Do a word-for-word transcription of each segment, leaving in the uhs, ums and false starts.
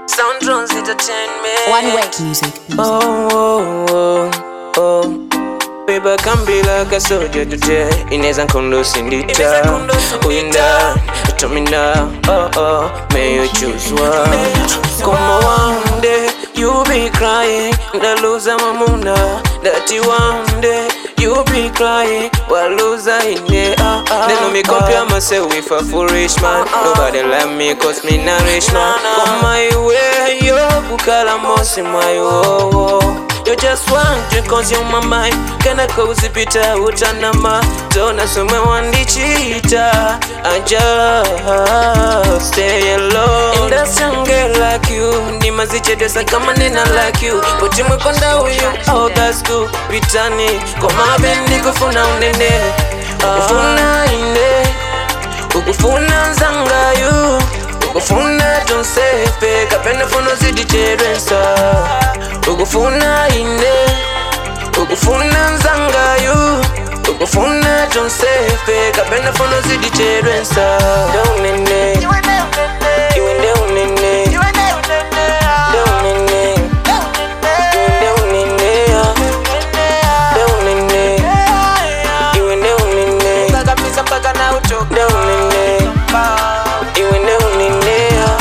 Sound Drones Entertainment. One way music. Oh, oh, oh, oh. Paper can be like a soldier today. Ineza nkondo sindita. Winda, Tomina. Oh, oh. May you choose one. Come one day, you be crying. The loser mamuna. That you one day. You be crying while loser in the uh, uh, They know me compare myself with a foolish man. Nobody like me cause me not rich man. Come my way, yo, bukala mosi my oh. You just want to consume my mind. Kana kauzi pita utanama. Dona sume wandi cheetah. I just stay alone. In that young girl like you. Ni maziche desa kama nina like you. But you mkonda uyu, oh that's cool. Pitani, koma bendi kufuna unene. Ukufuna ine, ukufuna nzanga you. Ukufuna tonsepe, kapenda funo zidi cherensa. Ukufuna ine, ukufuna nzanga you. Ukufuna tonsepe, kapenda funo zidi cherensa. Daunene, iwende unene. Daunene, iwende unene. Daunene, iwende unene. Kakapisa mpaka na uchoka. Daunene, iwende unene.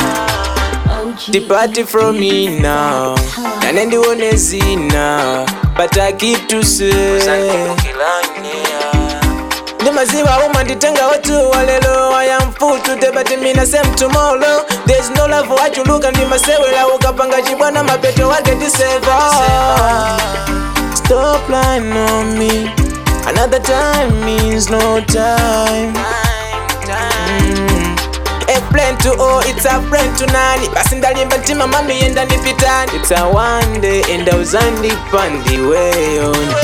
Depart from me now. Nanendi one zina. But I keep to say Nemaziwa woman ditenga watu walelo. I am full today but mina same tomorrow. There's no love for what you look and masewe la ukapanga jibwana mapeto wake diseva. Stop lying on me. Another time means no time. mm. A friend to oh, it's a friend to nani. Basi ndalimba ntima mami yenda nipitani. It's a one day and I was on the pandi way on.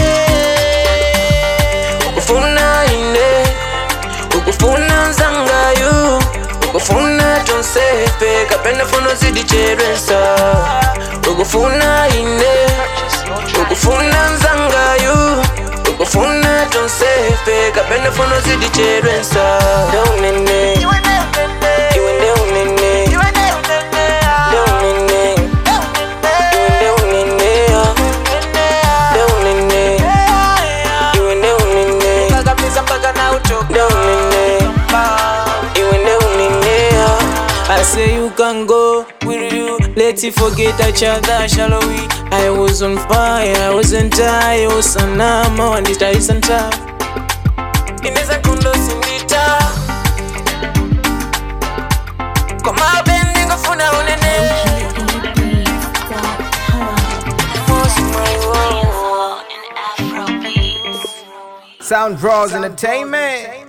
Ukufuna ine, ukufuna nzanga you. Ukufuna tonsepe, kapenda funo zidi cherensa. Ukufuna ine, ukufuna nzanga you. Ukufuna tonsepe, kapenda funo zidi cherensa. Daunene, iwende unene. Daunene, iwende unene. Daunene, iwende unene. Kakapisa mpaka na uchoka. Daunene, iwende unene. I say you can go, will you? Let's forget each other, shall we? I was on fire, I wasn't tired, I was on nama, and it isn't time. Ineza kundo sindita. Koma bendi kufuna unene. Sound Drones Entertainment.